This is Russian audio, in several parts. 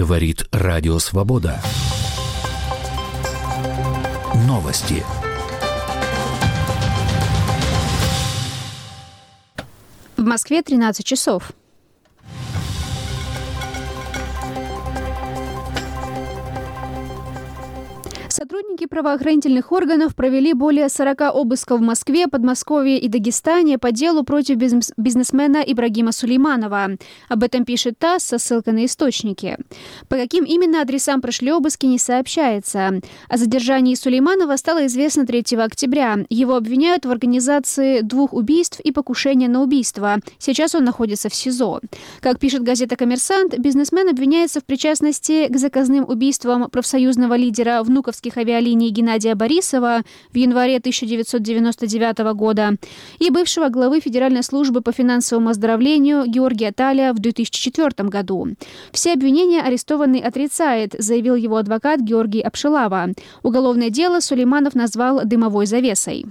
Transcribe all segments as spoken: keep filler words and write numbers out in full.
Говорит Радио Свобода. Новости. В Москве тринадцать часов. Сотрудники правоохранительных органов провели более сорока обысков в Москве, Подмосковье и Дагестане по делу против бизнес- бизнесмена Ибрагима Сулейманова. Об этом пишет ТАСС со ссылкой на источники. По каким именно адресам прошли обыски, не сообщается. О задержании Сулейманова стало известно третьего октября. Его обвиняют в организации двух убийств и покушения на убийство. Сейчас он находится в СИЗО. Как пишет газета «Коммерсант», бизнесмен обвиняется в причастности к заказным убийствам профсоюзного лидера внуковских авиалиний Геннадия Борисова в январе тысяча девятьсот девяносто девятого года и бывшего главы Федеральной службы по финансовому оздоровлению Георгия Таля в две тысячи четвёртом году. Все обвинения арестованный отрицает, заявил его адвокат Георгий Апшилава. Уголовное дело Сулейманов назвал «дымовой завесой».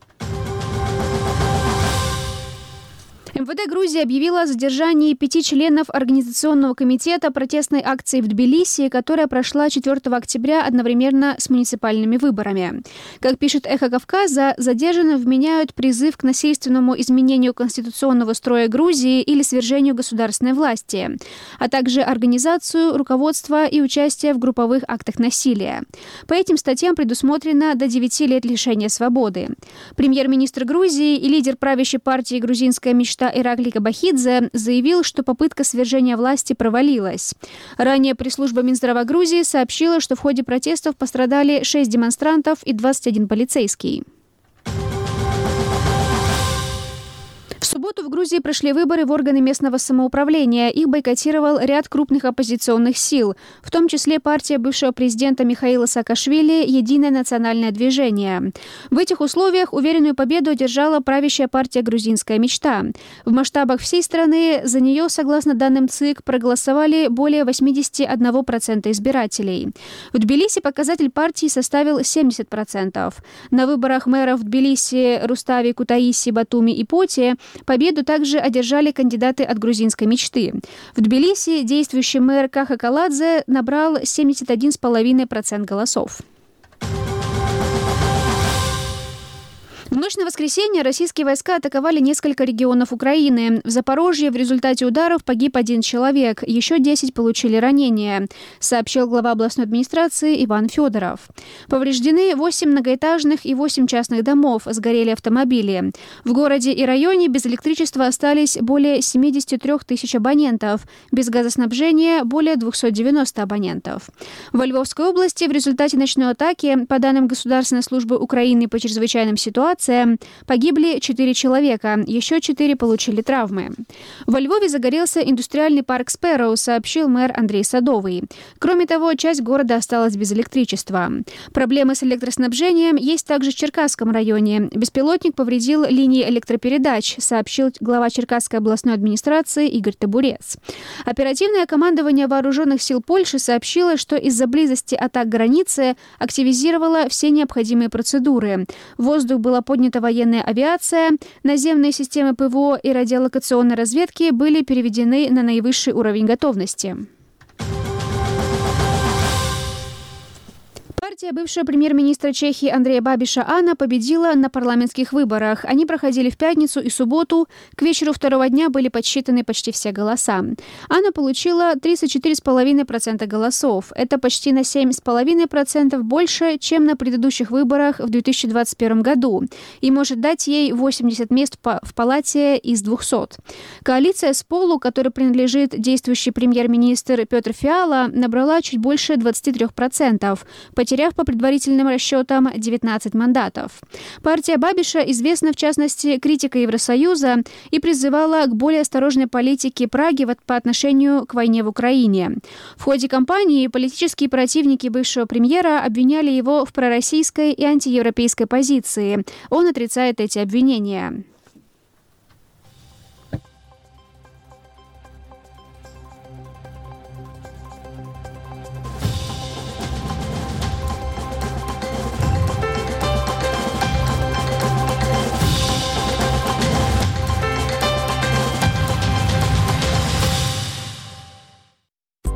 МВД Грузии объявила о задержании пяти членов Организационного комитета протестной акции в Тбилиси, которая прошла четвёртого октября одновременно с муниципальными выборами. Как пишет «Эхо Кавказа», задержанным вменяют призыв к насильственному изменению конституционного строя Грузии или свержению государственной власти, а также организацию, руководство и участие в групповых актах насилия. По этим статьям предусмотрено до девяти лет лишения свободы. Премьер-министр Грузии и лидер правящей партии «Грузинская мечта» Ираклий Кабахидзе заявил, что попытка свержения власти провалилась. Ранее пресс-служба Минздрава Грузии сообщила, что в ходе протестов пострадали шесть демонстрантов и двадцать один полицейский. В субботу в Грузии прошли выборы в органы местного самоуправления. Их бойкотировал ряд крупных оппозиционных сил, в том числе партия бывшего президента Михаила Саакашвили «Единое национальное движение». В этих условиях уверенную победу одержала правящая партия «Грузинская мечта». В масштабах всей страны за нее, согласно данным ЦИК, проголосовали более восемьдесят один процент избирателей. В Тбилиси показатель партии составил семьдесят процентов. На выборах мэров в Тбилиси, Руставе, Кутаиси, Батуми и Поте победу также одержали кандидаты от грузинской мечты. В Тбилиси действующий мэр Каха Каладзе набрал семьдесят один целых пять десятых процента голосов. В ночь на воскресенье российские войска атаковали несколько регионов Украины. В Запорожье в результате ударов погиб один человек, еще десять получили ранения, сообщил глава областной администрации Иван Федоров. Повреждены восемь многоэтажных и восемь частных домов, сгорели автомобили. В городе и районе без электричества остались более семьдесят три тысячи абонентов, без газоснабжения более двести девяносто абонентов. Во Львовской области в результате ночной атаки, по данным Государственной службы Украины по чрезвычайным ситуациям, погибли четыре человека, еще четыре получили травмы. Во Львове загорелся индустриальный парк Спэроу, сообщил мэр Андрей Садовый. Кроме того, часть города осталась без электричества. Проблемы с электроснабжением есть также в Черкасском районе. Беспилотник повредил линии электропередач, сообщил глава Черкасской областной администрации Игорь Табурец. Оперативное командование Вооруженных сил Польши сообщило, что из-за близости атак границы активизировало все необходимые процедуры. В воздух была поднята военная авиация, наземные системы ПВО и радиолокационной разведки были переведены на наивысший уровень готовности. Партия бывшего премьер-министра Чехии Андрея Бабиша Анна победила на парламентских выборах. Они проходили в пятницу и субботу. К вечеру второго дня были подсчитаны почти все голоса. Анна получила тридцать четыре целых пять десятых процента голосов. Это почти на семь целых пять десятых процента больше, чем на предыдущих выборах в две тысячи двадцать первом году. И может дать ей восемьдесят мест в палате из двухсот. Коалиция Сполу, которой принадлежит действующий премьер-министр Петр Фиала, набрала чуть больше двадцати трёх процентов, потеряв по предварительным расчетам девятнадцать мандатов. Партия Бабиша известна, в частности, критикой Евросоюза и призывала к более осторожной политике Праги по отношению к войне в Украине. В ходе кампании политические противники бывшего премьера обвиняли его в пророссийской и антиевропейской позиции. Он отрицает эти обвинения.